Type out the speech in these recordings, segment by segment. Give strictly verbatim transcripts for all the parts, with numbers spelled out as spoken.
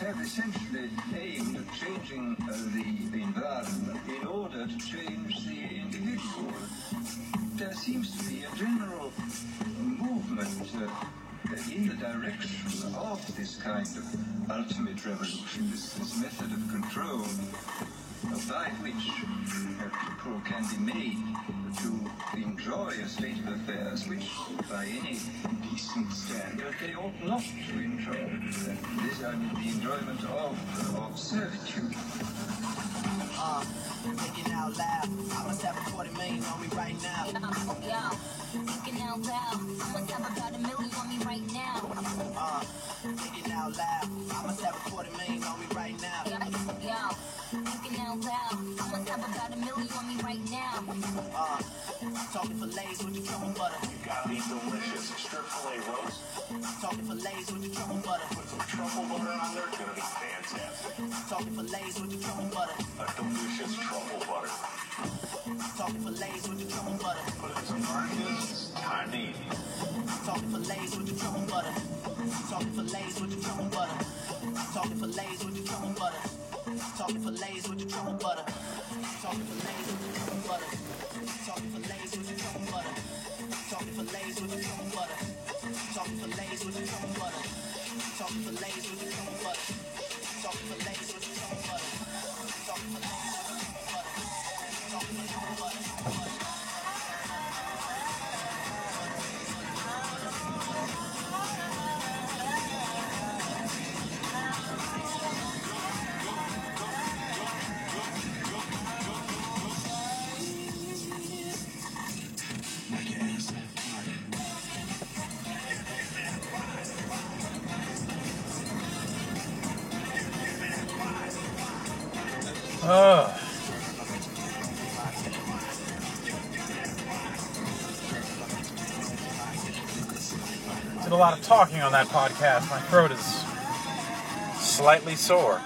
have essentially aimed at changing uh, the environment in order to change the individual. There seems to be a general movement uh, in the direction of this kind of ultimate revolution, this, this method of control uh, by which uh, people can be made to enjoy a state of affairs which, by any decent standard, they ought not to enjoy. This, I mean, the enjoyment of, of servitude. Uh, thinking out loud, I must have a quarter million on me right now. Yo, thinking out loud, I must have about a million on me right now. Uh, thinking out loud, I must have a quarter million on me right now. Yo, thinking out loud, I must have about a million on me right now. Uh, talking fillets with the trouble butter. You got these delicious strip fillet roasts. Talking fillets with the trouble butter. Put some truffle butter on there, it's gonna be fantastic. Talking fillets with the trouble butter. A delicious truffle butter. Talking fillets with the trouble butter. Put in some onions, tahini. Talking fillets with the trouble butter. Talking fillets with the trouble butter. Talking fillets with the trouble butter. Talking fillets with the trouble butter. Talking fillets with the trouble butter. Talking fillets with the trouble butter. Talking fillets with the trouble butter. Talking fillets with the trouble butter. Talking fillets with the trouble butter. Talking fillets with the trouble butter. Talking fillets with the trouble butter. Talking fillets with the trouble butter. Ugh. Did a lot of talking on that podcast. My throat is slightly sore.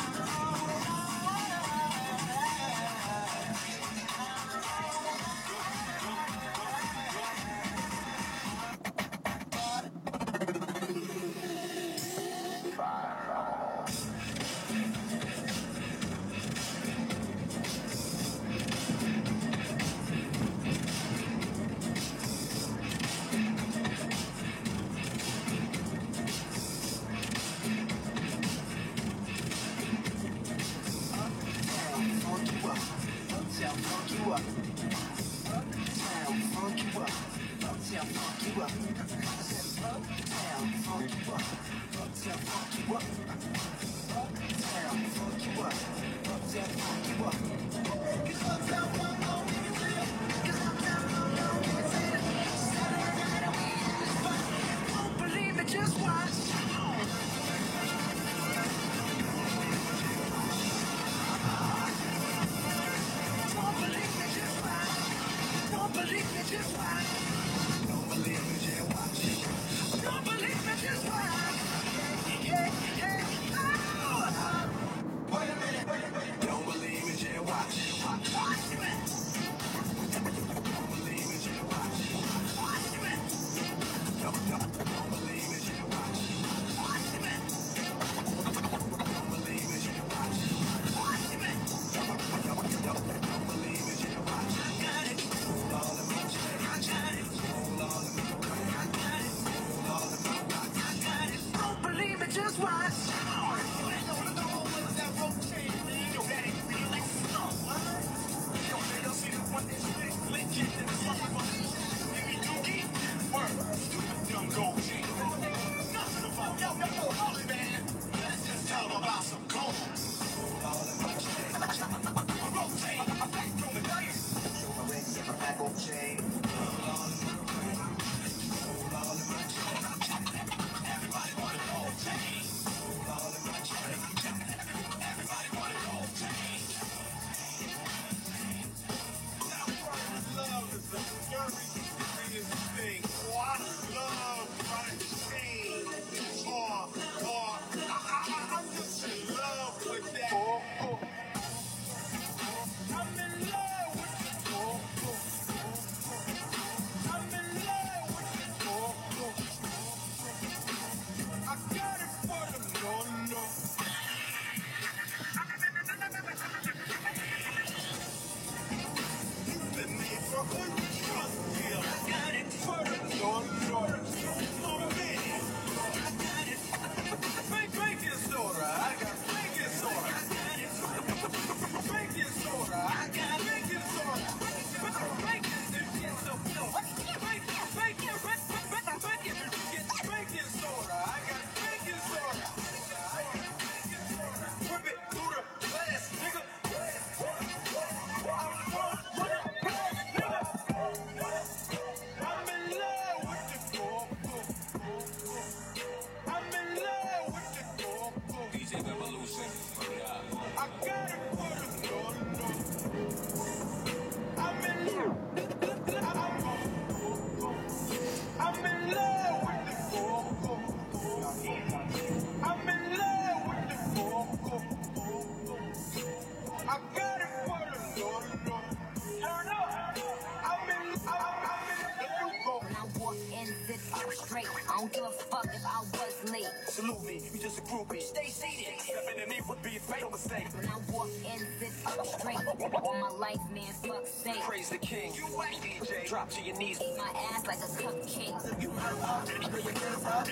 Straight. I don't give a fuck if I was late. Salute me, you just a groupie. Stay seated. Stepping in the knee would be a fatal mistake. When I walk in, sit up straight. All my life, man, fuck sake. Praise the king. You right, D J. Drop to your knees. Eat my ass like a cupcake. You out, nigga, hands up.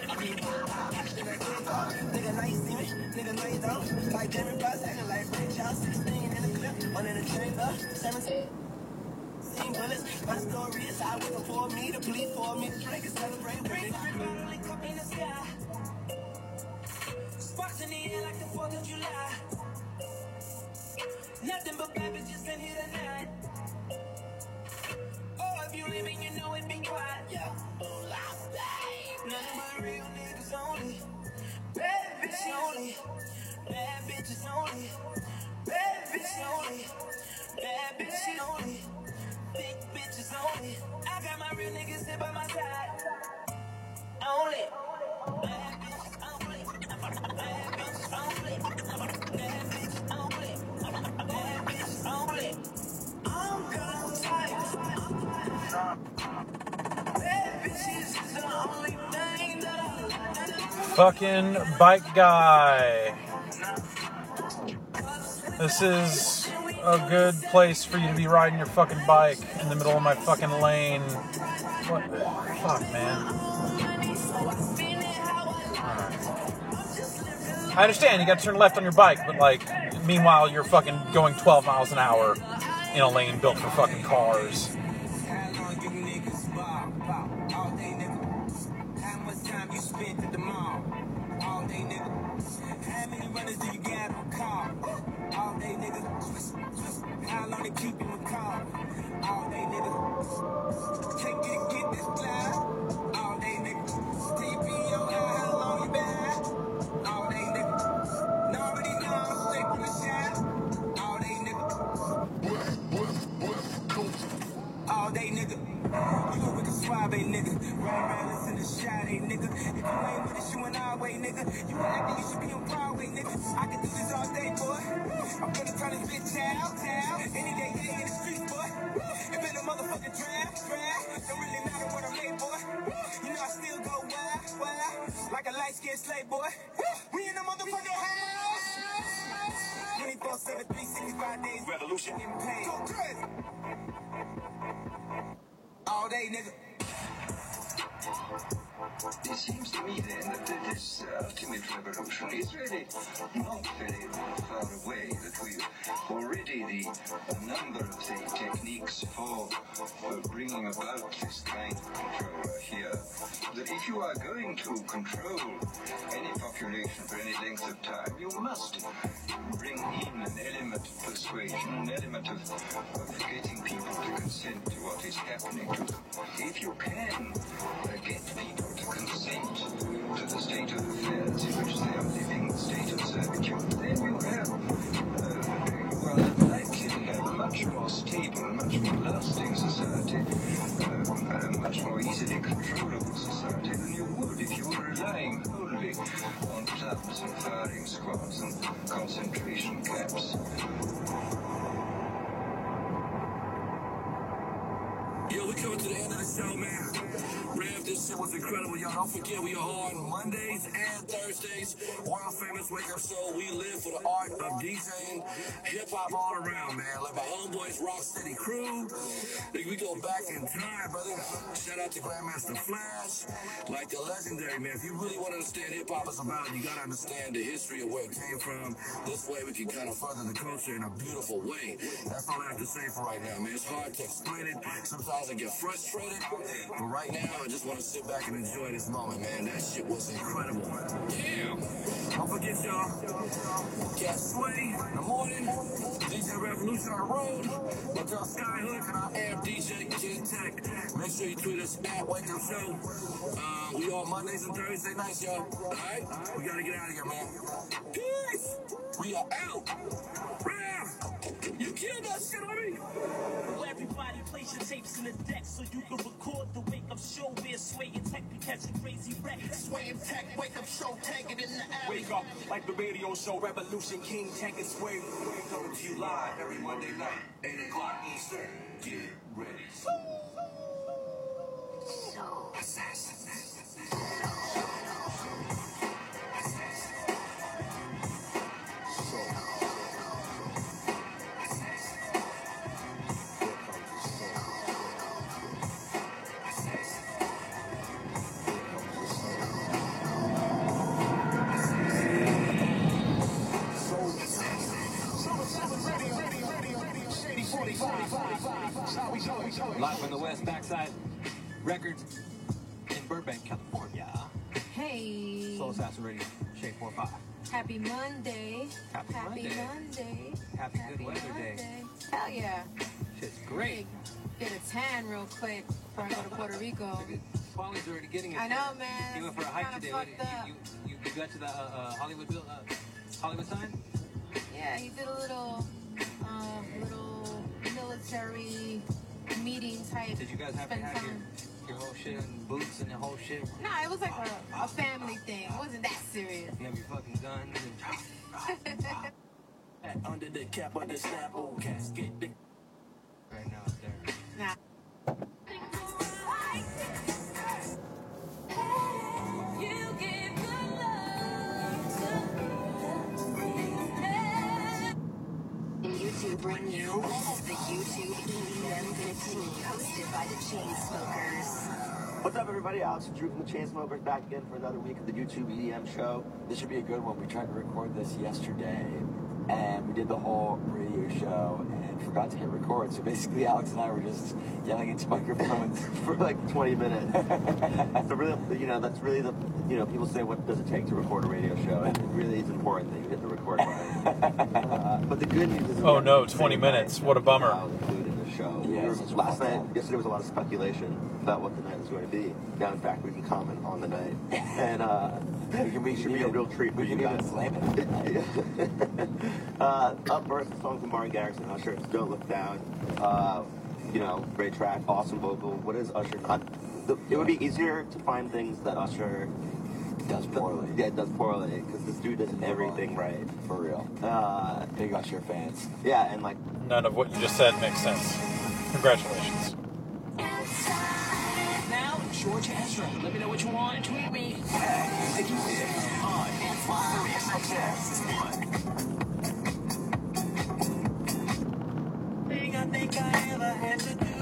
Nigga, nice, see me. Nigga, nice, don't. Like Jimmy Bus, acting like Ray Charles. sixteen in the clip, one in the chamber. seventeen. Bullets. My story is I wait for me to bleed for me to drink and celebrate with me. Everybody up in the sky. Sparks in the air like the fourth of July. Nothing but bad bitches in here tonight. Oh, if you leaving, you know it be quiet. Yeah. Nothing but real niggas only. Bad bitches only. Bad bitches only. Bad bitches only. Bad bitches only. Big bitches only. I got my real niggas here by my side. Only. Bad bitches only. Bad bitches only. Bad bitches only. Bad bitches only. I'm gonna tight. Bad bitches is the only thing that I Fucking bike guy. This is a good place for you to be riding your fucking bike in the middle of my fucking lane. What? Fuck, man. Right. I understand you gotta turn left on your bike, but like, meanwhile you're fucking going twelve miles an hour in a lane built for fucking cars. All day, nigga. How long they keep you in car? All day, nigga. Can't get, get this fly. All day, nigga. T P O, how long you been? All day, nigga. Now already know, straight from the shine. All day, nigga. All day, nigga. You a wicked suave, nigga. Run around, listen to shot, nigga. If you ain't with it, you in our way, nigga. You acting, you should be on Broadway, nigga. I can do this all day, boy. I'm gonna turn this bitch out, out. Any day, any in the streets, boy. If in a motherfucking draft, draft. Don't really matter what I'm late, boy. You know I still go wild, wild. Like a light-skinned slave, boy. We in the motherfucking house. twenty-four seven, three sixty-five days. Revolution getting paid. Go crazy. All day, nigga. It seems to me then that this uh, ultimate revolution is really not very far away, that we've already the a number of the techniques for, for bringing about this kind of control are here. That if you are going to control any population for any length of time, you must bring in an element of persuasion, an element of, of getting people to consent to what is happening to them. If you can uh, get people to consent to the state of affairs in which they are living, the state of servitude, then you have, uh, you are likely to have a much more stable, much more lasting society, uh, a much more easily controllable society than you would if you were relying wholly on clubs and firing squads and concentration camps. Yo, we coming to the end of the show, man. Rev, this shit was incredible, y'all. Don't forget, we are on Mondays and Thursdays. World famous wake up show. We live for the art of DJing, hip hop all around, man. Like my homeboys, Rock City Crew. Like, we go back in time, brother. Shout out to Grandmaster Flash. Like the legendary, man. If you really want to understand hip hop is about, you gotta understand the history of where it came from. This way, we can kind of further the culture in a beautiful way. That's all I have to say for right now, man. It's hard to explain it. Sometimes I get frustrated, but right now I just want to sit back and enjoy this moment, man. That shit was incredible. Yeah. Don't forget, y'all. Cat Sway in the morning. D J Revolution on the road. My girl Skyhook, and I am D J Kid Tech. Make sure you tweet us at Wake Up Show. Uh, we all Mondays and Thursday nights, y'all. All right? We got to get out of here, man. Peace. We are out. You can record the wake up show where Sway and Tech be catching crazy wrecks. Sway and Tech, wake up show, tag it in the alley. Wake up like the radio show Revolution King Tech and Sway. Coming to you live every Monday night, eight o'clock Eastern. Get ready. So assassin. Live from the West Backside Records in Burbank, California. Hey. Soul Assassin Radio, Shade four five. Happy Monday. Happy Monday. Monday. Happy, Happy good weather Monday. day. Hell yeah. Shit's great. Get a tan real quick before I go to Puerto Rico. Paulie's already getting it. I know, man. You went for a It's hike kinda today. What, fucked up. you, you, you got to the uh, uh, Hollywood bill, uh, Hollywood sign? Yeah, he did a little, um, little military meeting type. Did you guys have to spend have your, time. your whole shit and boots and the whole shit? Nah, it was like a, a family thing. It wasn't that serious. You have your fucking guns and Under the cap of the Snapple casket. right now out there. Nah. YouTube bring you the YouTube E M fifteen, hosted by the Chainsmokers. What's up, everybody? Alex and Drew from the Chainsmokers back again for another week of the YouTube E D M show. This should be a good one. We tried to record this yesterday, and we did the whole radio show and forgot to hit record. So basically, Alex and I were just yelling into microphones for like twenty minutes. So really, you know, that's really the, you know, people say, what does it take to record a radio show? And it really is important that you hit the record button. uh, but the good news is... Oh no, twenty minutes. What a bummer. Included in the show. Yeah, We were- such a last fuck night, up. yesterday was a lot of speculation about what the night was going to be. Now, in fact, we can comment on the night. And uh, We can, we it should can be a real treat for we you can guys. even flame it. uh, up first, a song from Martin Garrix and Usher, Don't Look Down. Uh, you know, great track, awesome vocal. What is Usher not? The, it would be easier to find things that Usher Does poorly. Yeah, does poorly, because this dude does everything right. For real. Uh, Big Usher fans. yeah, and like, None of what you just said makes sense. Congratulations. Now, George Ezra. Let me know what you want and tweet me. Sticky Fix on Sirius X M. Thing I think I ever had to do.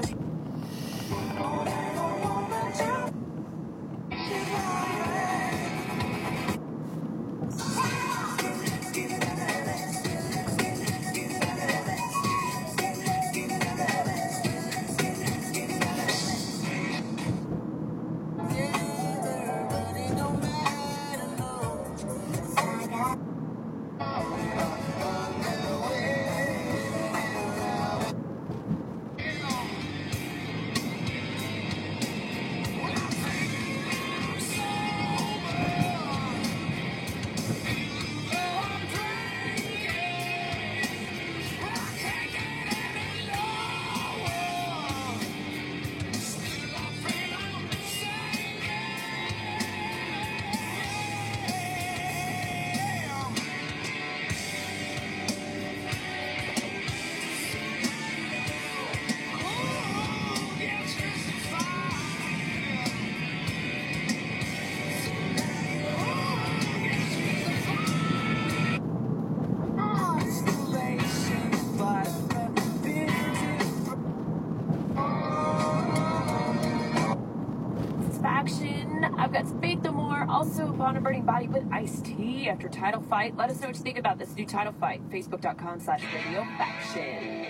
Faction. I've got Faith No More, also Upon a Burning Body with Ice-T after Title Fight. Let us know what you think about this new Title Fight. Facebook.com slash Radio Faction.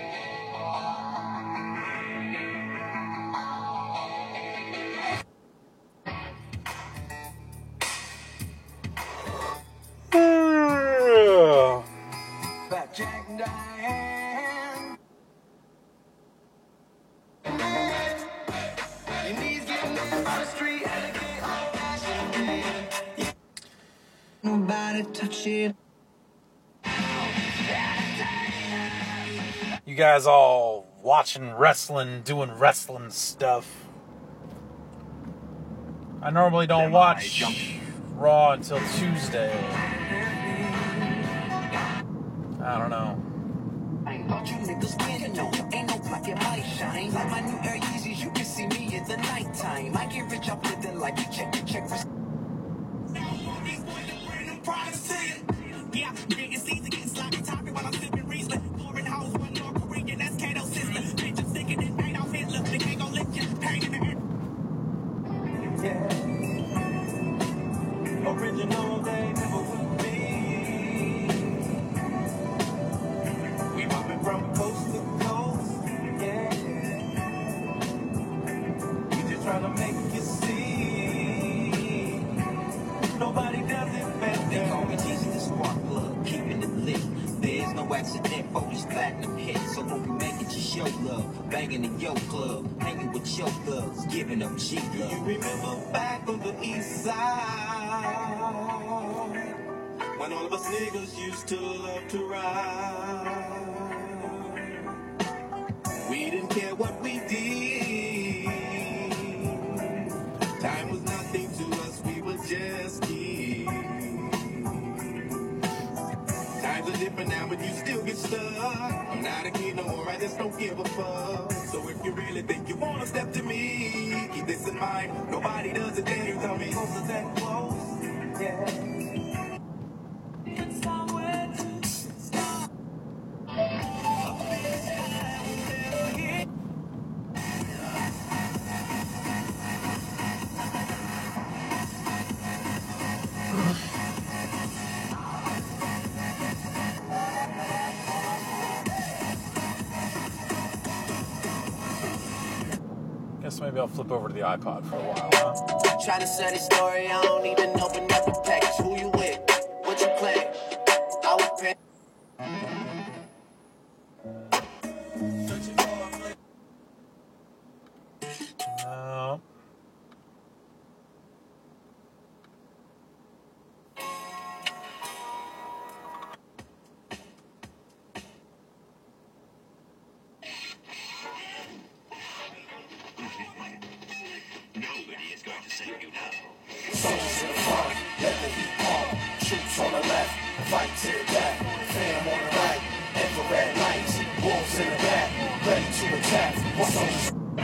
Fat Jack and Diane. Your knees getting up on the street and it get all fashioned. Nobody touch it. You guys all watching wrestling, doing wrestling stuff. I normally don't watch Raw until Tuesday. I don't know. Ain't you niggas getting no, ain't no pocket my shine. Like my new Air Yeezys, you can see me in the nighttime. I get rich off living like you check, you check for. Yeah, niggas easy getting sloppy topping while I'm sipping Riesling. Foreign hoes, one North Korean, that's Kato sister. Bitch, I'm sticking it, ain't off Hitler. They can't go lick you, pain in the air. Yeah. Original, they never would be. We mopping from coast to coast, yeah. We just trying to make you see. Nobody does it better. They call me Jesus the spark plug, keeping it lit. There's no accident for these platinum hits. So don't be making your show love, banging in your club, hanging with your thugs, giving up cheap love. You remember back on the east side, when all of us niggas used to love to ride. We didn't care what we did. Time was nothing to us, we were just kids. Times are different now, but you still get stuck. I'm not a kid no more, I just don't give a fuck. So if you really think you wanna step to me, keep this in mind. Nobody does it, then you tell me close is that close. Yeah. It's somewhere to stop. Guess maybe I'll flip over to the iPod for a while, huh? Trying to sell this story, I don't even open up the package. Who you with? What you play? I would pay. No. Nobody is going to save you now. Soldiers in the front, let the heat pump. Troops on the left, fight to the death. Fam on the right, infrared lights. Wolves in the back, ready to attack. Soldiers.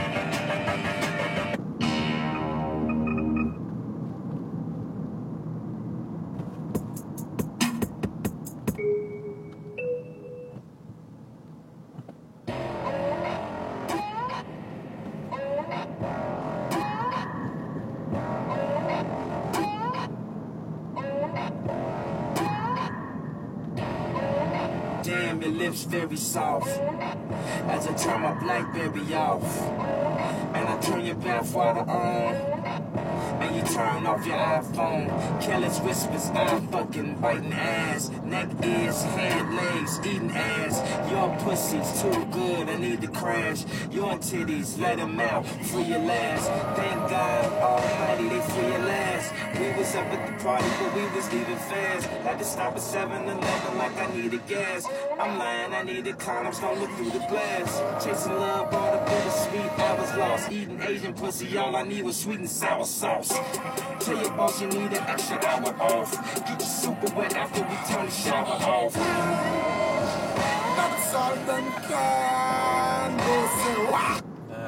Damn, your lips very soft. As I turn my Blackberry off, and I turn your bathwater on, and you turn off your iPhone. Careless whispers, I'm fucking biting ass. Neck, ears, hand, legs, eating ass. Your pussy's too good, I need to crash. Your titties, let them out, free your last. Thank God Almighty, they free your last. We was up at the party, but we was leaving fast. Had to stop at seven eleven like I needed gas. I'm lying, I needed condoms, don't look through the glass. Chasing love, brought a bittersweet, I was lost. Eating Asian pussy, all I need was sweet and sour sauce. Tell your boss you need an extra hour off. Get you super wet after we turn the shower off. That's all them can do, say wow.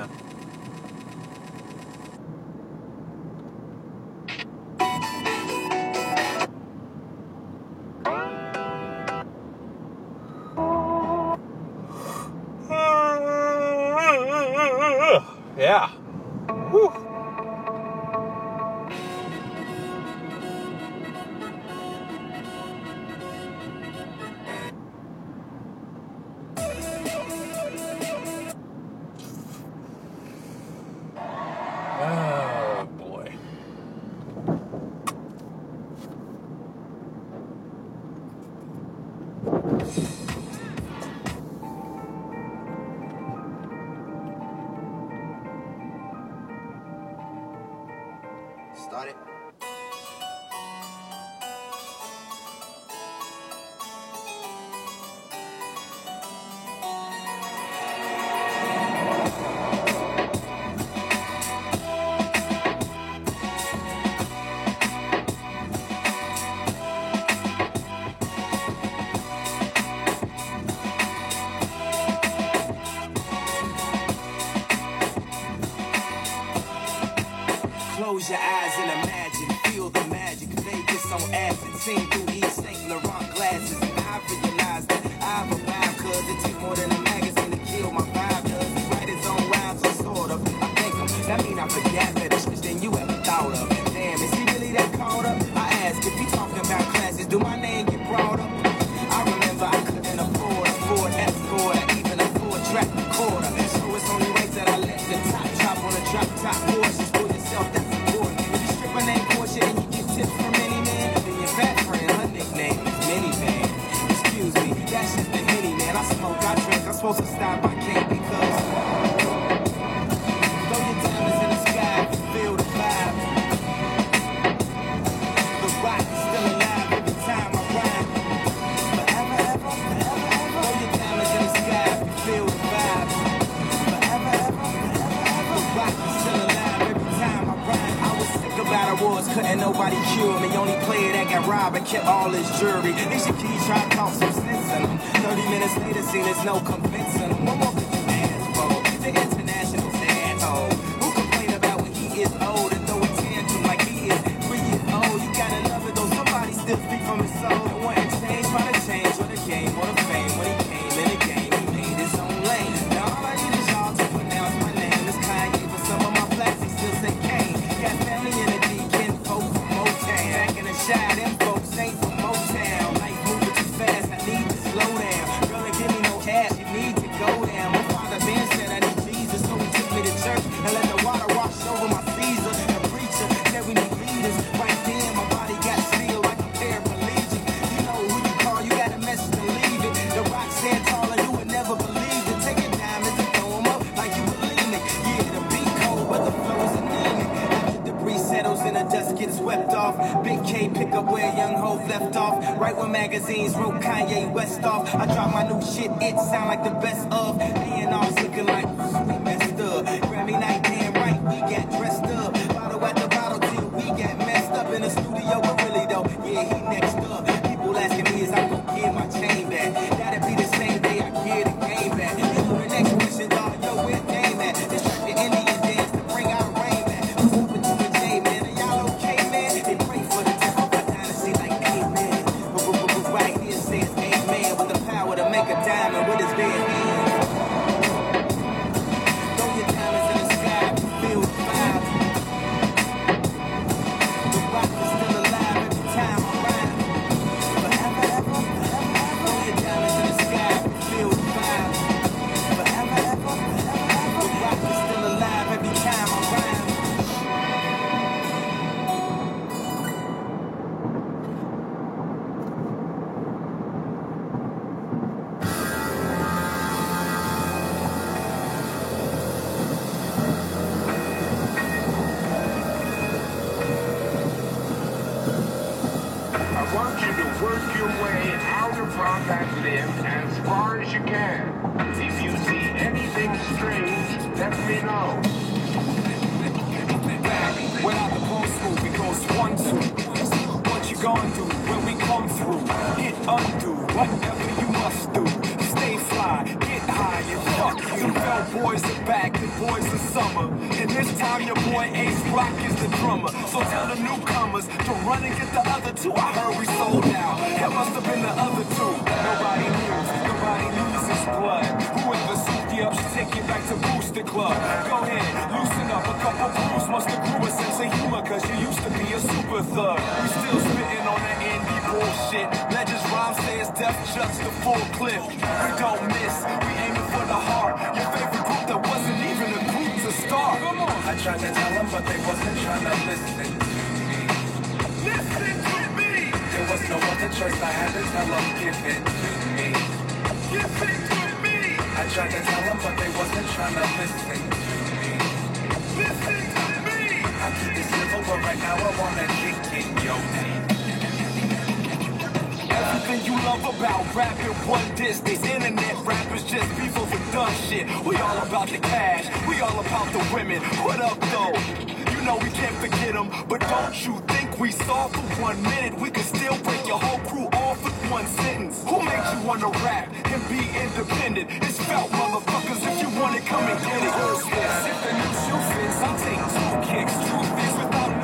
Yeah. Whew. Oh boy. Start it. Close your eyes and imagine, feel the magic. Vegas on acid, seen through Yves Saint Laurent glasses. And I realize that I've arrived, cause it took more than a magazine to kill my vibe. Cause he write his own rhymes, or sort of. I thank him, that mean I forgot better shit than you ever thought of. Damn, is he really that caught up? I ask if he talking about classes, do my name get brought up? I remember I couldn't afford a Ford Escort or even a Ford track recorder. So it's only right that I let the top drop on a drop top Porsches for yourself, that's important. If you strip a name Porsche and you get tips from any man, then your fat friend, her nickname is Minivan. Excuse me, that's just the Henny, man. I smoke, I drink, I'm supposed to stop, I can't because throw your diamonds in the sky, feel the vibe. The rock is still alive every time I rhyme. Forever, ever, forever, ever. Throw your diamonds in the sky, feel the vibe. Forever, ever, forever, ever. The rock is still alive every time I rhyme. I was sick about awards, couldn't nobody cure me. Only player that got robbed and kept all his jewelry. They should keep trying to talk some sense in them. Thirty minutes later, seen there's no convincing them. What more could you ask for? The international asshole who complain about when he is old and throw a tantrum like he is three years old. You gotta love it though, somebody still speak from his soul. It wasn't change, trying to change for the game or the fame. When he came in the game, he made his own lane. Now all I need is y'all to pronounce my name. It's Kanye, but some of my plastics still say Kane. Got family in the D, kin folk from Motown. Back in the shy, them folks ain't from Motown. Life moving too fast, I need to slow down. Girl, don't give me no cash, you need to go down. My father Ben said I need Jesus, so he took me to church and let the water wash over my Caesar. The preacher said we need leaders. Right then, my body got sealed like a paraplegic. You know who you call, you got a message to leave it. The rock stand taller, you would never believe it. Take your diamonds and throw them up like you believe it. Yeah, the beat cold, but the flow is anemic. After debris settles and the dust gets swept off, Big K pick up where Young Hov left off. Right when magazines wrote Kanye West off, I drop my new shit, it sound like the best of. A and R's looking like we messed up. Grammy night, damn right, we got dressed up. Bottle at the bottle till we got messed up in the studio, but really though, yeah, he next up. People asking me is I gon' get my chain back. That'll be the same day I get the game back. And the next question, dog, yo, where game at? It's like the Indian dance to bring our rain back. What's up with you and J, man? Are y'all okay, man? They pray for the death of my dynasty like amen. But right here says amen with the power to make a diamond with his bare hands. Throw your diamonds in the sky, feel the vibe. The rock is still alive every time I rhyme. Forever, ever, forever, ever. Throw your diamonds in the sky, feel the vibe. Forever, ever, forever, ever. The rock is still alive every time I rhyme. I want you to work your way out of that limb as far as you can. If you see anything strange, let me know. When out the post move, it goes one, two. What you gonna do when we come through? Hit undo, whatever you must do. Stay fly, get high, and fuck you. The bell boys are back, the boys of summer. And this time your boy Ace Rock is the drummer. So tell the newcomers to run and get the other two. I heard we sold out. That must have been the other two. Nobody knew, nobody loses blood. Who in the soupy up should take it back to Booster Club? Go ahead, loosen up. A couple crews must have grew a sense of humor, cause you used to be a super thug. We still spitting on that indie bullshit. Legends rhyme say it's death just the full clip. We don't miss, we aiming for the heart. Your favorite group that wasn't even a group to start. Come on. I tried to tell them, but they wasn't trying to listen. Listen to me! There was no other choice, I had to tell them, give it to me. Give it to me! I tried to tell them, but they wasn't trying to listen to me. Listen to me! I keep it civil, but right now I wanna kick in your teeth. Everything you love about rap in one diss. These internet rappers just people for dumb shit. We all about the cash, we all about the women. What up though? You know we can't forget them, but don't you think we saw for one minute we could still break your whole crew off with one sentence? Who makes you wanna rap and be independent? It's felt, motherfuckers. If you want it, come and get it. If the new shoe fits, I'll take two kicks. Truth is, without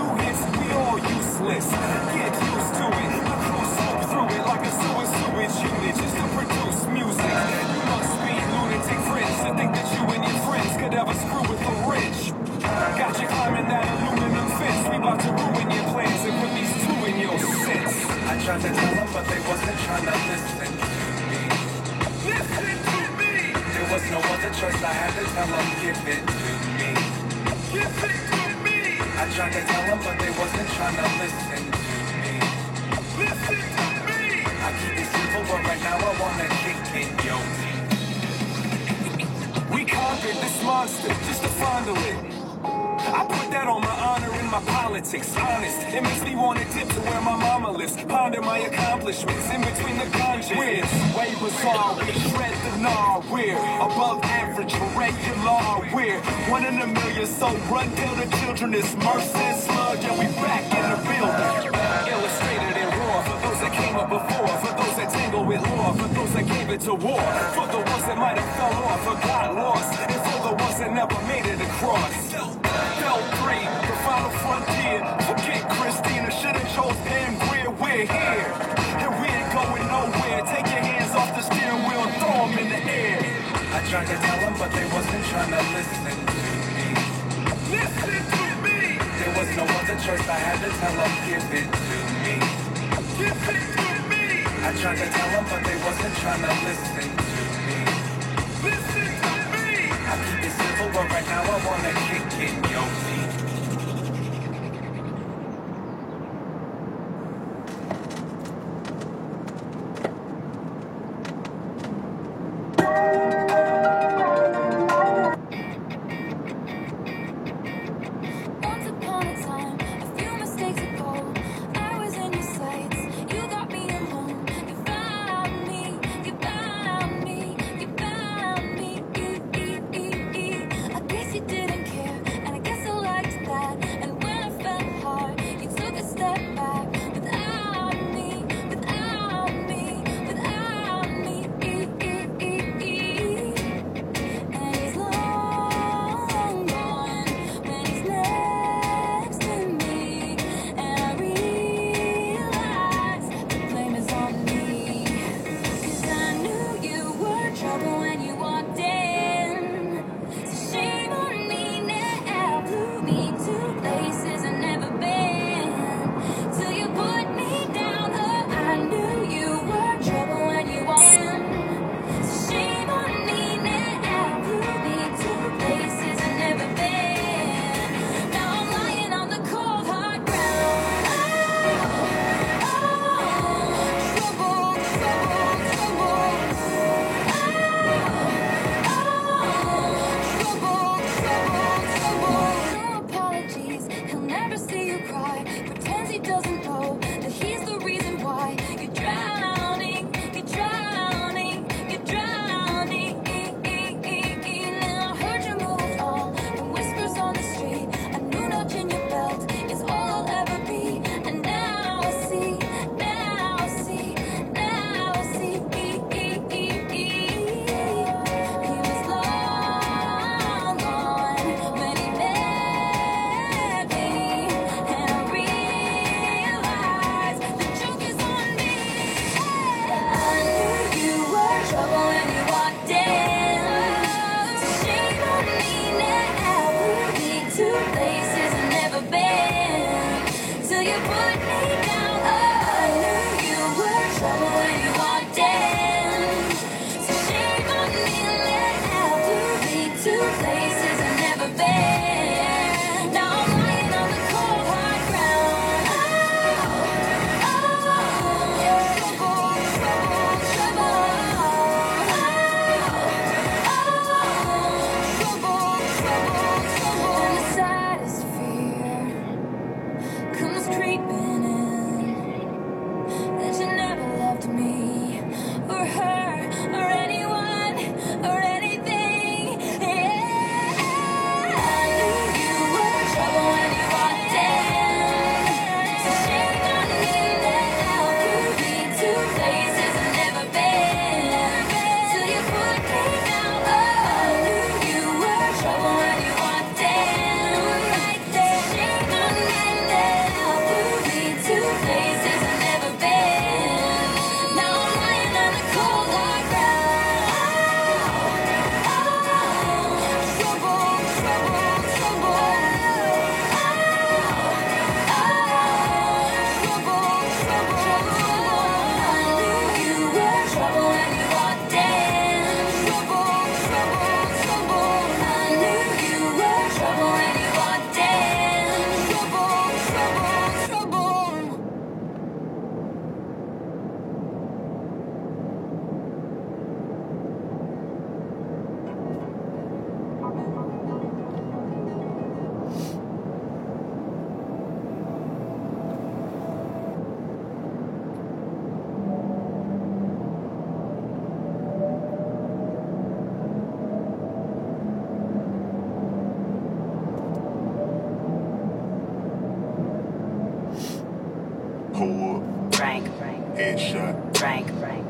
ruthless. Get used to it. My crew swoop through it like a sewage sewage unit just to produce music. You must be lunatic friends to think that you and your friends could ever screw with the rich. Got you climbing that aluminum fence. We about to ruin your plans and put these two in your sense. I tried to tell them, but they wasn't trying to listen to me. Listen to me! There was no other choice, I had to tell them, give it to me. Give it to me! I tried to tell them, but they wasn't trying to listen to me. Listen to me! I keep it simple, but right now I wanna kick in your teeth. We conquered this monster just to fondle it. I put that on my honor and my politics, honest. It makes me want to dip to where my mama lives, ponder my accomplishments in between the ganja. We're way bizarre, we shred the gnar. We're above average, regular. We're one in a million, so run till the children is mercy and slug, and we back in the building. Illustrated in raw, for those that came up before, for those that tangle with law, for those that gave it to war, for the ones that might have fell off or got lost, and for the ones that never made it across. Bell three, the final frontier. Forget Christina, should've chose Pam Grier. We're here, and we ain't going nowhere. Take your hands off the steering wheel and throw them in the air. I tried to tell them, but they wasn't trying to listen to me. Listen to me! There was no other choice, I had to tell them, give it to me. Give it to me! I tried to tell them, but they wasn't trying to listen to me. Listen to me! I keep it simple, but right now I wanna kick in your teeth. Once upon a time, a few mistakes ago, I was in your sights. You got me alone. You found me. You found me. You found me. I guess you didn't care.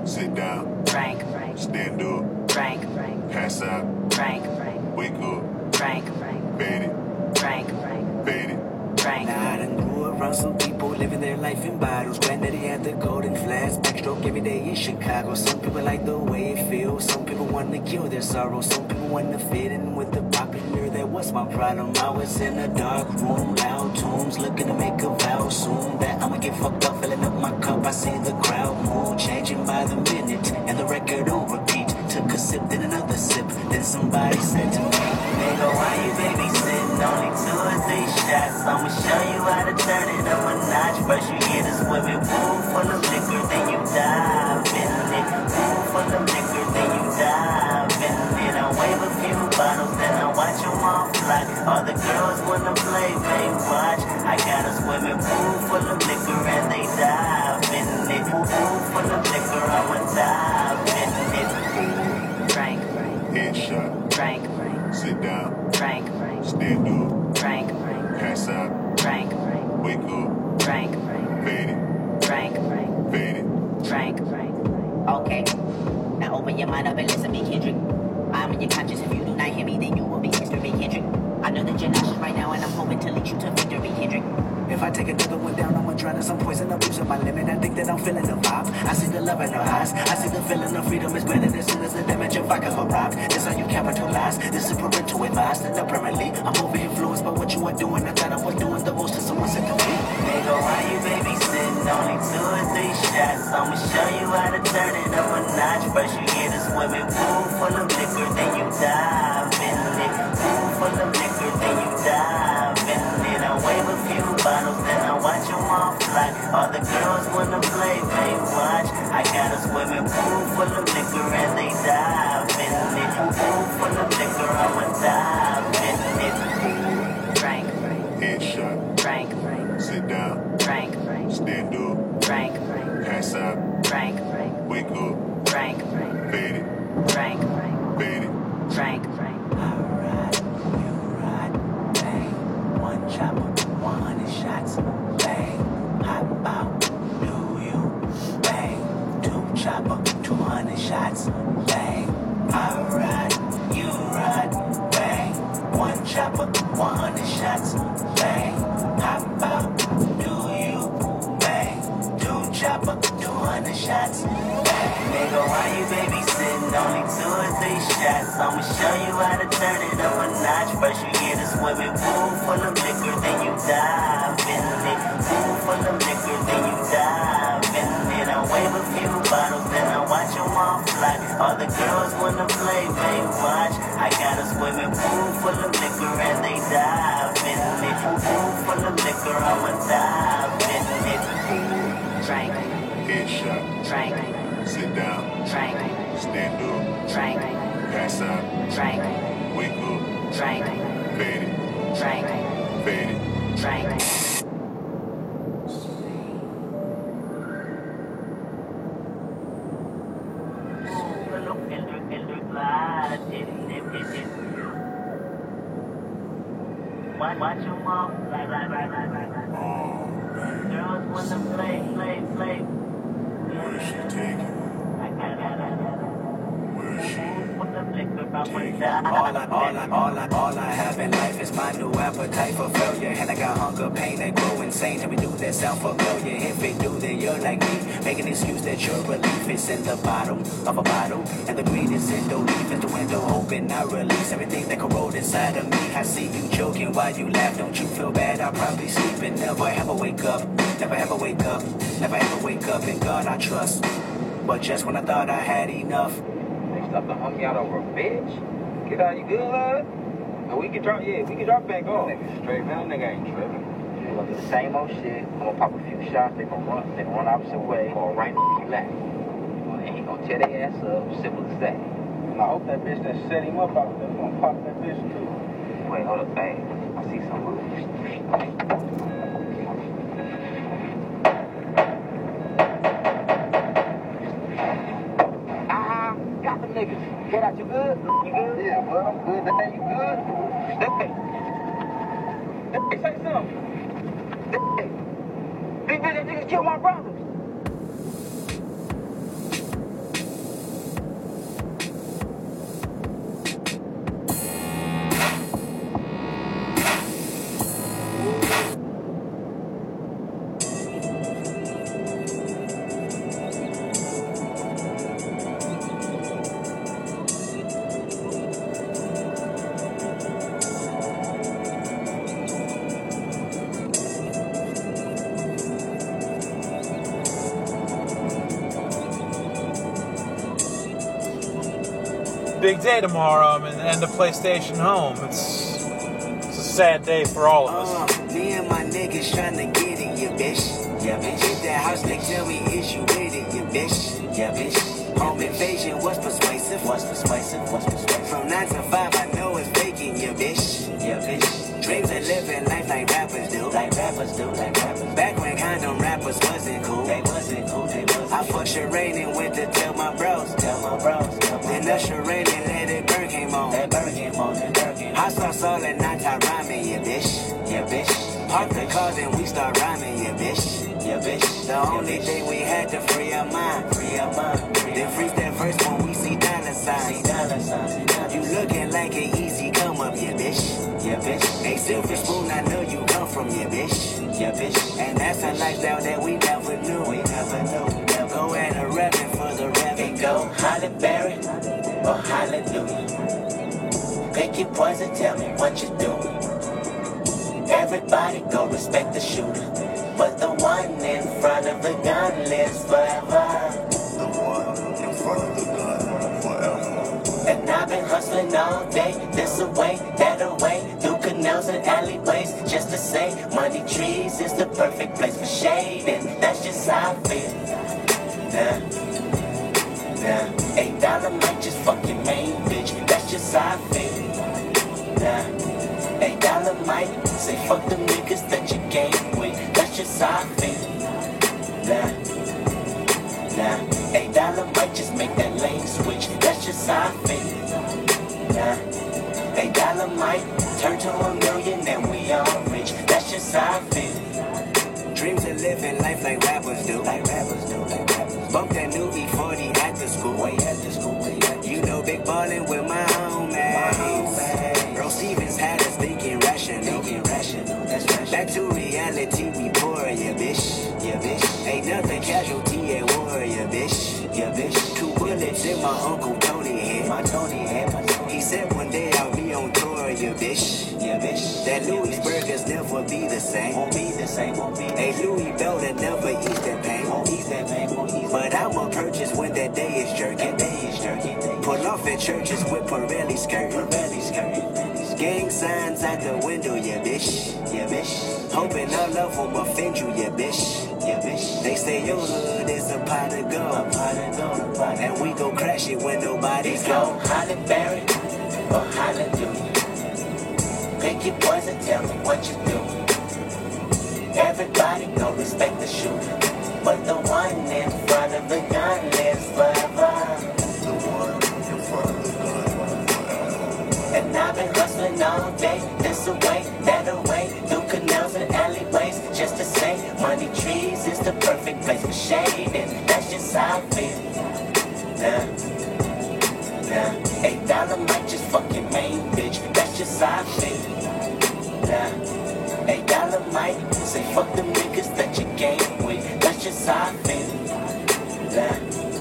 Sit down. Frank. Stand up. Frank. Pass out. Frank. Wake up. Frank. Fade it. Frank. Fade it. Frank. Now I done grew around some people living their life in bottles. Granddaddy had the golden flask, backstroke every day in Chicago. Some people like the way it feels. Some people want to kill their sorrow. Some people want to fit in with the popular. That was my problem. I was in a dark room, loud tunes, looking to make a vow soon that I'ma get fucked up, filling up my cup. I see the crowd move, changing by the minute, and the record on repeat. Took a sip, then another sip. Then somebody said to me, nigga, why you babysitting? Only two or three shots. I'ma show you how to turn it up a notch. First you get a swimming pool full of liquor, then you dive in it. Pool full of liquor, then you dive in it. I wave a few bottles, then I watch them all fly. All the girls wanna play, they watch. I got a swimming pool full of liquor and they dive in it. Pool full of liquor, I'ma dive in it. Frank. Headshot. Frank. Sit down. Frank. Stand up. Frank. Pass out. Frank. Wake up. Frank. Fade it. Frank. Fade it. Frank. Okay. Now open your mind up and listen to me, Kendrick. I'm in your conscience. If you do not hear me, then you will be history, Kendrick. I know that you're nauseous right now, and I'm hoping to lead you to victory, Kendrick. If I take another one down, I'ma drown in some poison, abusing my limit. I think that I'm feeling the vibe. I see the love in her eyes. I see the feeling of freedom is granted as soon as the damage of vodka arrived. This how you capitalize. This is parental advice. And apparently, I'm over influenced by what you are doing. I thought I was doing the most, and someone said to me, Nigga, why you babysitting? Only two or three shots. I'ma show you how to turn it up a notch. First you get a swimming pool full of liquor, then you dive in it. Pool full of liquor, then you dive in it. I wave a few bottles, then I watch them all fly. All the girls wanna play, they watch. I got a swimming pool full of liquor and they dive in it. Pool full of liquor, I'ma dive in it. Frank. Headshot. Frank. Sit down. Frank. Stand up. Frank. Pass out. Frank. Wake up. Frank. Fade it. Frank. Fade it. Frank. alright, you right, bang. One chopper, one hundred shots, bang. Hop out, do you, bang. Two chopper, two hundred shots, bang. Alright, you right, bang. One chopper, one hundred shots, bang. Hop out, do you, bang. Two chopper, two hundred shots, bang. Nigga, why you babysitting? Only two or three shots. I'ma show you how to turn it up a notch. First you get a swimming pool full of liquor, then you dive in it. Pool full of liquor, then you dive in it. I wave a few bottles, then I watch them all fly. All the girls wanna play, they watch. I got a swimming pool full of liquor and they dive in it. Pool full of liquor, I'ma dive in it. Frank. Headshot. Frank. Sit down. Frank. Stand up. Frank. Pass out. Frank. Wake up. Frank. Fade it. Frank. Fade it. Frank. Watch them all, like, like, like, like, like, like. Girls wanna play, play, play. Where is she taking? Where is she? All I, all I, all I, all I have in life is my new appetite for failure. And I got hunger, pain that grow insane. Tell me, do that sound familiar? If it do, then you're like me. Make an excuse that your relief is in the bottom of a bottle. And the green is in the leaf, and the window open. I release everything that corrode inside of me. I see you joking while you laugh. Don't you feel bad? I'll probably sleep and never ever wake up. Never ever wake up. Never ever wake up. In God I trust. But just when I thought I had enough, Stop the hung out over a bitch. Get out, you good, lad? And we can drop, yeah, we can drop back off. Nigga straight, man. Nigga ain't tripping. We're gonna do the same old shit. I'm gonna pop a few shots. They gonna run, they gonna run opposite way or right in the left. And he gonna tear their ass up. Simple as that. And I hope that bitch that set him up out there is gonna pop that bitch too. Wait, hold up, babe. I see something. Niggas, get out, you good? You good? Yeah, bud, I'm good. That you good? Hey, hey, say something. Hey, these bitches niggas killed my brother. big day tomorrow. I'm in the end of PlayStation Home. It's, it's a sad day for all of us. Uh, me and my niggas tryna get it, you bitch. Yeah, bitch. Hit that house, they tell me, is you with it, you bitch. Yeah, bitch. Home invasion was persuasive. Was persuasive. Was persuasive. From nine to five, I know it's vacant, you bitch. Yeah, bitch. Dreams of living life like rappers do. Like rappers do, like rappers. Back when condom rappers wasn't cool. They wasn't cool, they wasn't. I fucked Sherane and went to tell my bros. Tell my bros. Tell my then the Sherane and let it burn came on. That burn came on, that burn came on. Hot sauce all at night, I rhyming, yeah, bitch. Yeah, bitch. Park the cars and we start rhyming, yeah, bitch. Yeah, bitch. The only thing we had to free our mind. Free our mind. Free then freeze that verse when we see dollar signs. See dollar signs. You looking like an easy come up, yeah, bitch. Yeah, bitch. A silver spoon, I know you come from, yeah, bitch. Yeah, bitch. And that's a lifestyle that we never knew. We never knew. Never go at a reverend for the reverend. Go Halle Berry or Hallelujah. Pick your poison, tell me what you doing. Everybody go respect the shooter, but the one in front of the gun lives forever. The one in front of the gun forever. And I've been hustling all day, this away, that away, through canals and alleyways, just to say, money trees is the perfect place for shade, and that's just how I feel. Nah, nah, eight dollar might just fuck your main bitch, that's just how I feel. Nah, eight dollar might say fuck the niggas that you came with, that's just how I feel. Nah, nah, eight dollar might just make that lane switch, that's just how I feel. Nah, eight dollar might turn to a million and we all rich, that's just how I feel. Dreams of living life like rappers do, like rappers do, like rappers. Bump that new E forty at the school, way at the school, way at the school. You know big ballin' with my homies. Bro Stevens had us thinking rational, thinking rational, that's rational. Back to reality, we poor, yeah bitch, yeah bitch. Ain't nothing casualty at war, yeah bitch, yeah bitch. Two bullets in my Uncle Tony head, my Tony head, my Tony. He said one day I'll be on tour, yeah bitch, yeah bitch. That Louis burgers never be the same, won't be the same, won't be. Hey Louis Bell that never eats that pain, won't eat that pain, won't eat. But I'ma purchase when that day is jerking, day is jerking. Pull off at churches with Pirelli skirt, Pirelli skirt. Gang signs out the window, yeah bitch, yeah bitch. Hoping all love will offend you, yeah bitch, yeah bitch. They say your hood is a pot of gold, a pot of gold, and we go crash it when nobody's gone. Halle Berry or Hallelujah. Pick your poison, tell me what you do. Everybody go respect the shooter, but the one in front of the gun lives forever. The one in front of the gun forever. And I've been hustling all day, this away, that away, through canals and alleyways, just to say, money trees is the perfect place for shade, and that's just how I feel. Nah, nah, eight dollar might just fuck your main bitch, that's just how I feel. Nah, eight dollar might say fuck them niggas that you came with, that's just how I feel. Nah,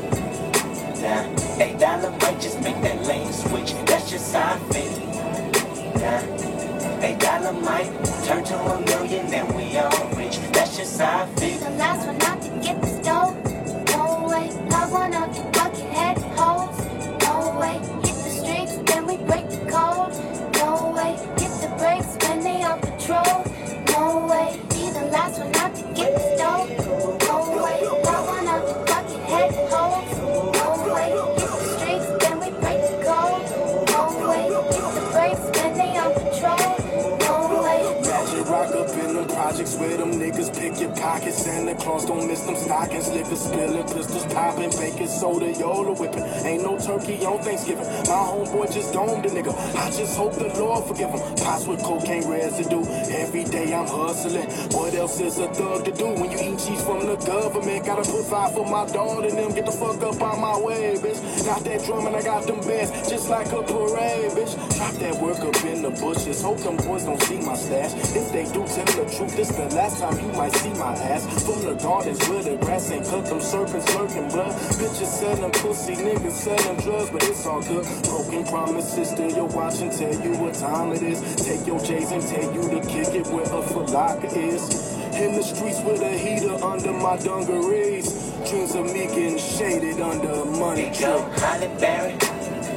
nah, eight dollar might just make that lane switch, that's just how I feel. Nah, eight dollar might turn to a million and we all rich, that's just how I feel. The last one out to get the stove. No way, not one of you buckethead hoes. No way, hit the streets, then we break the code. No way, hit the brakes when they on patrol. No way, be the last one out to get the stove. No way, not one of you buckethead hoes. No way, hit the streets, then we break the code. No way, hit the brakes when they on patrol. No way. Magic rock up in them projects where them niggas pick your pockets. Santa Claus don't miss them stockings. Liquor spilling, pistols popping, baking soda, Yola whipping. Ain't no turkey on Thanksgiving. My homeboy just domed the nigga. I just hope the Lord forgive him. Pots with cocaine residue. Every day I'm hustling. What else is a thug to do when you eat cheese from the government? Gotta put five for my dog and them. Get the fuck up on my way, bitch. Got that drum and I got them bands just like a parade, bitch. Drop that work up in the bushes. Hope them boys don't see my stash. If they do, tell the truth. This the last time you might see my ass. From the gardens where the grass ain't cut, them serpents lurking blood. Bitches selling pussy, niggas selling drugs, but it's all good. Broken promises, still you're watching, tell you what time it is. Take your J's and tell you to kick it where a falaka is. In the streets with a heater under my dungarees. Dreams of me getting shaded under a money tree. Halle Berry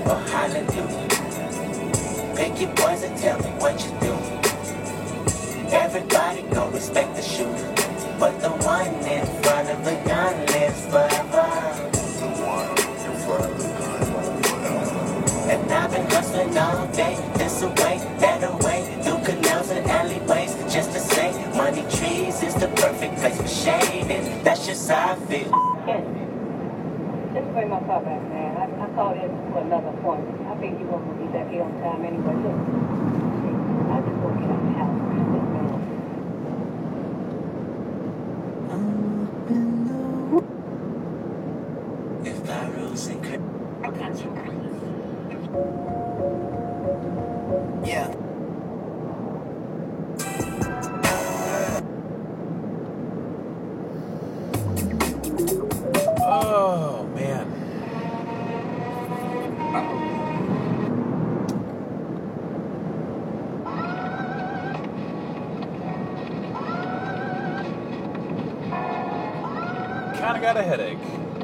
or hallelujah. Pick your poison, tell me what you do. Everybody gon' respect the shooter, but the one in front of the gun lives forever. The one in front of the gun forever. And I've been hustling all day, this away, that away, through canals and alleyways, just to say, money trees is the perfect place for shade, and that's just how I feel. Just bring my car back, man. I, I called in for another appointment. I think you won't be back here on time anyway. Look, I just want to get out the house. If I rules and cri- Yeah. Oh, man. Kinda got a headache.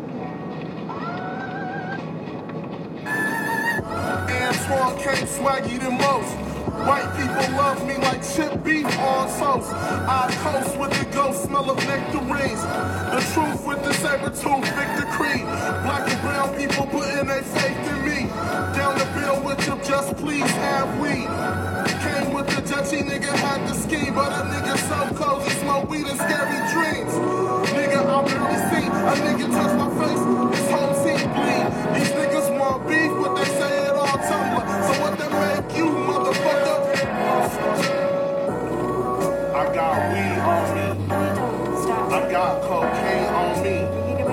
Antoine came swaggy the most. White people love me like chip beef on toast. I coast with the ghost smell of nectarines. The truth with the saber tooth, Victor Creed. Black and brown people putting their faith in me. Down the bill with you, just please have weed. Came with the judgy nigga, had the scheme, but a nigga so cozy, smoke weed and scary dreams. Nigga, I barely see a nigga touch my face. This whole team bleed. These niggas want beef, but they say it all Tumblr. So what that make you, motherfucker? I got weed on me. I got cocaine on me.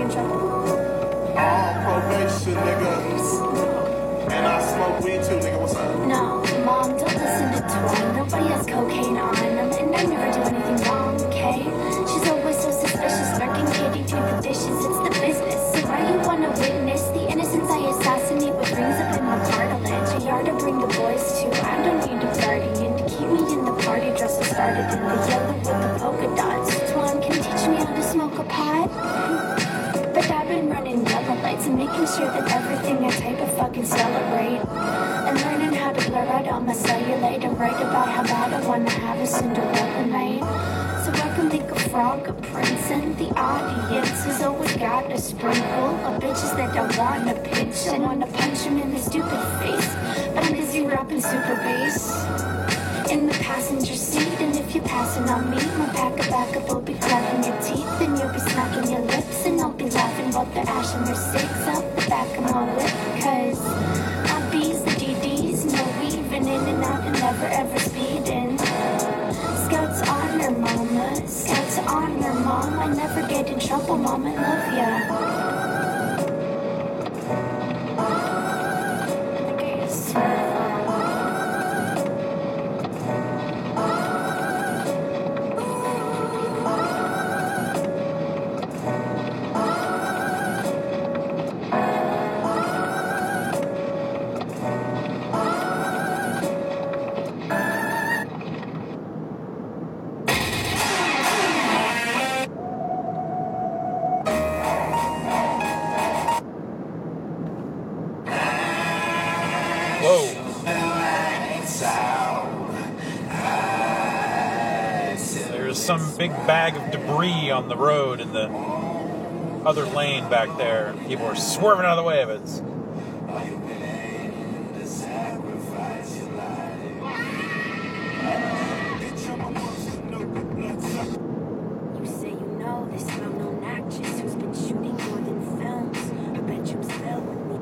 I'm on probation, nigga. And I smoke weed too, nigga. What's up? No, Mom, don't listen to Twine. Nobody has cocaine on them, and I never do anything wrong, okay? She's always so suspicious, lurking, Katie to the dishes. It's the business. So why you wanna witness the innocence I assassinate with rings up in my cartilage? A yard to bring the boys to. I don't need a guardian to keep me in the party dress that started in the yellow with the polka dots. Twine can teach me how to smoke a pot. But I've been running yellow lights and making sure that everything I type I fucking celebrate. And learning how to blur out all my cellulite and write about how bad I wanna have a Cinderella night. So I can think a frog, a prince, and the audience has always got a sprinkle of bitches that don't wanna pinch. I wanna punch him in the stupid face, but I'm busy rapping super bass in the passenger seat. And if you're passing on me, my pack of backup will be cracking your teeth, and you'll be smacking your lips, and I'll be laughing about the ash and mistakes out the back of my whip. Cause I bees the D Ds, no weaving in and out and never ever speeding. Scouts honor mama, Scouts honor mom. I never get in trouble, mom, I love ya. I think I just some big bag of debris on the road in the other lane back there. People are swerving out of the way of it. You say you know this well-known actress who's been shooting more than films. I bet you spell with me.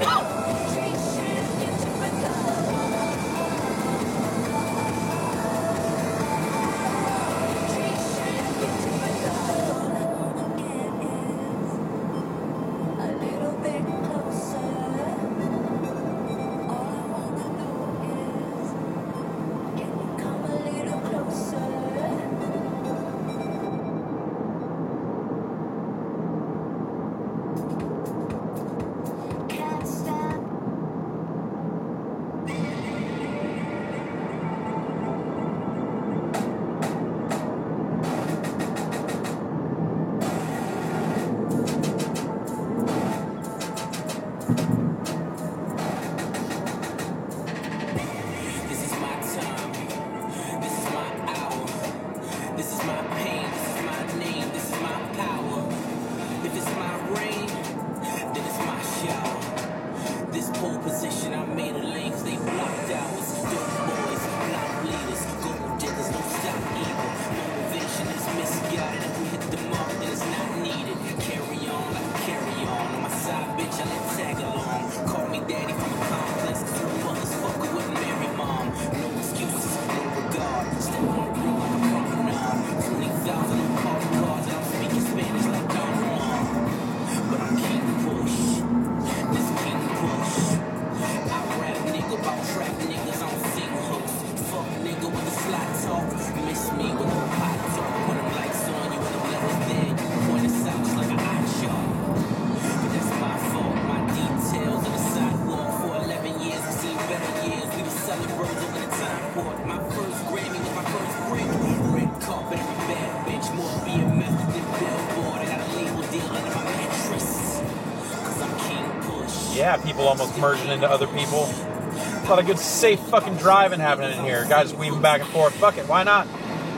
Yeah, people almost merging into other people. A lot of good safe fucking driving happening in here. Guys weaving back and forth. Fuck it, why not?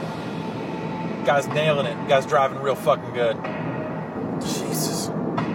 Guys nailing it. Guys driving real fucking good. Jesus.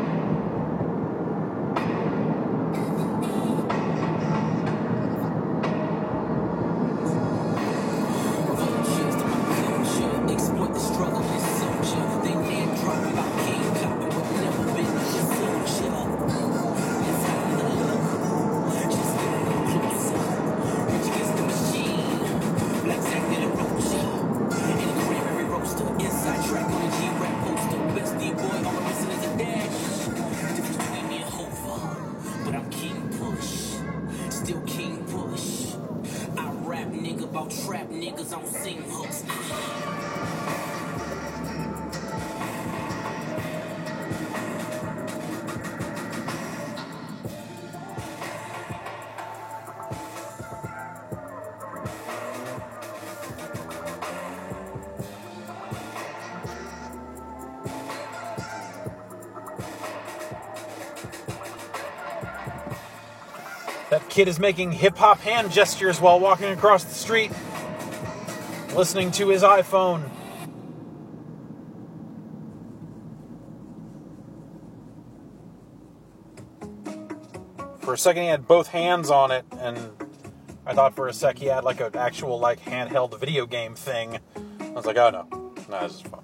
That kid is making hip-hop hand gestures while walking across the street, listening to his iPhone. For a second he had both hands on it, and I thought for a sec he had like an actual like handheld video game thing. I was like, oh no, no, this is fun.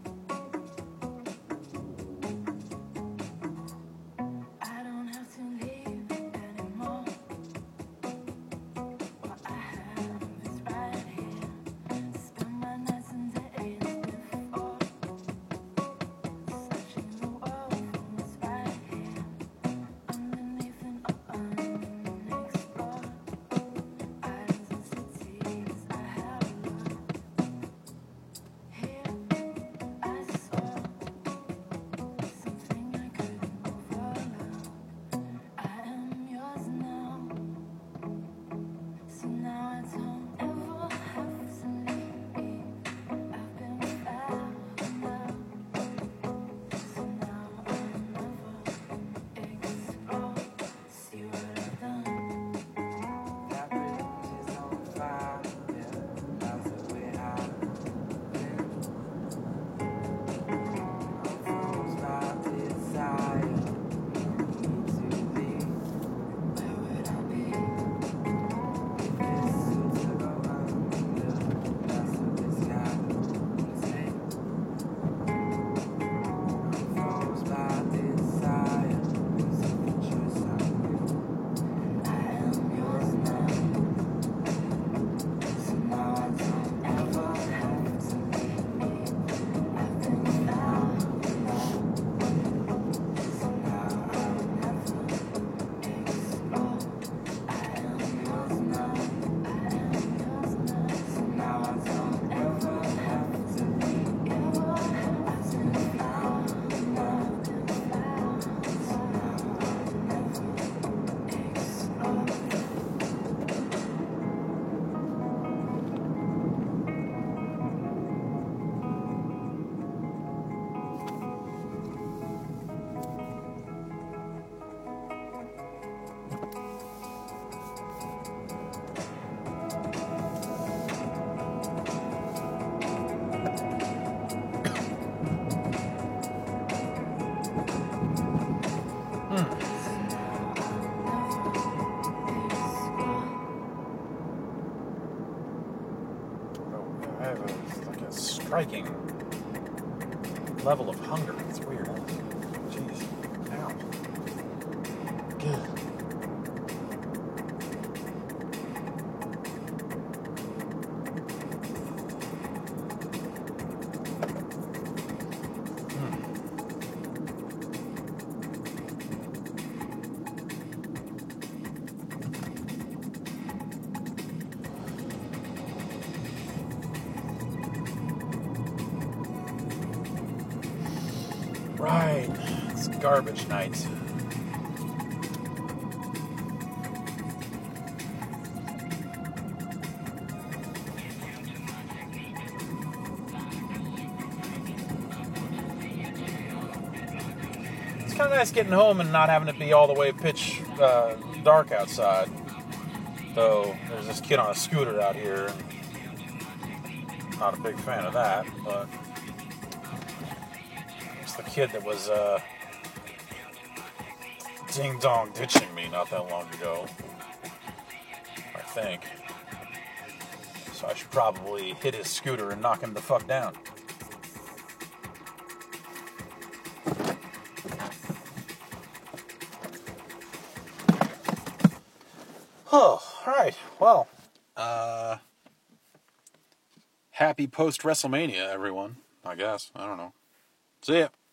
striking level of hunger. It's weird. Jeez. Ow. Good. Right, it's garbage night. It's kind of nice getting home and not having to be all the way pitch uh, dark outside. Though there's this kid on a scooter out here, and not a big fan of that, but the kid that was uh, ding-dong ditching me not that long ago, I think. So I should probably hit his scooter and knock him the fuck down. Oh, alright, well, uh, happy post-WrestleMania, everyone, I guess. I don't know. See ya.